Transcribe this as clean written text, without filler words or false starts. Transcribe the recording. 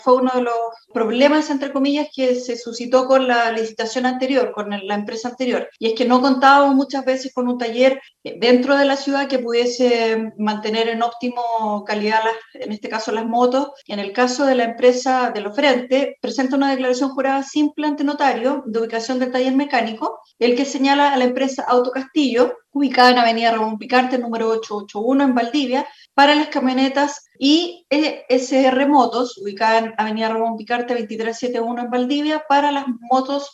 fue uno de los problemas, entre comillas, que se suscitó con la licitación anterior, con la empresa anterior. Y es que no contábamos muchas veces con un taller dentro de la ciudad que pudiese mantener en óptimo calidad, en este caso, las motos. En el caso de la empresa de Lofrente, presenta una declaración jurada simple ante notario de ubicación del taller mecánico, el que señala a la empresa Autocastillo, ubicada en Avenida Ramón Picarte, número 881 en Valdivia, para las camionetas, y SR Motos, ubicada en Avenida Ramón Picarte 2371 en Valdivia, para las motos